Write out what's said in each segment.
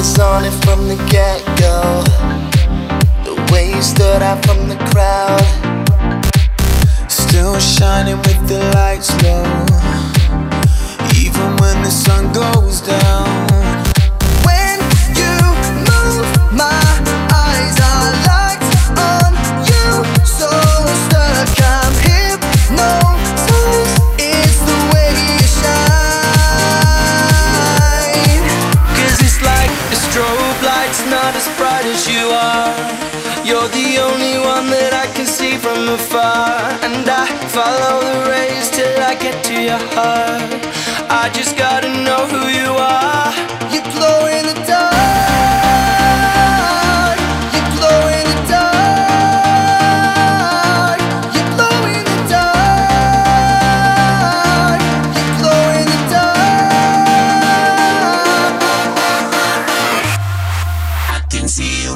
was on it from the get-go. The way you stood out from the crowd, still shining with the lights low, even when the sun goes down. when you move, my eyes are locked on you, so stuck I'm hypnotized. It's the way you shine. 'Cause it's like a strobe light's not as bright as you are. You're the only one that I can see from afar, and I follow the rays till I get to your heart. I just gotta know who you are. You glow in the dark. You glow in the dark. You glow in the dark. You glow in the dark. I can see you.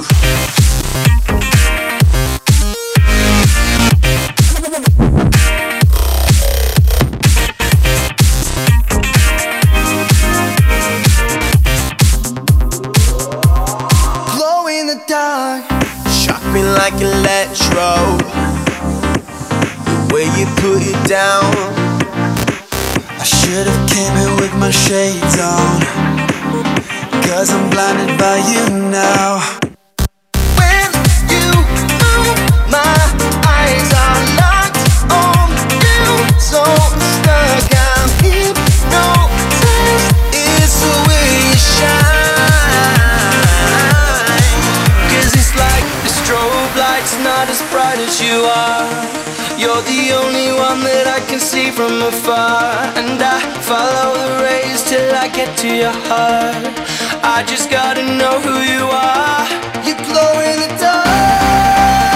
Glow in the dark. Shock me like electro, the way you put it down. I should've came in with my shades on, 'cause I'm blinded by you now. When you move, my eyes are locked on you, so stuck I'm hypnotized. It's the way you shine. 'Cause it's like the strobe light's not as bright as you are. You're the only one that I can see from afar, and I follow the rays till I get to your heart. I just gotta know who you are. You glow in the dark.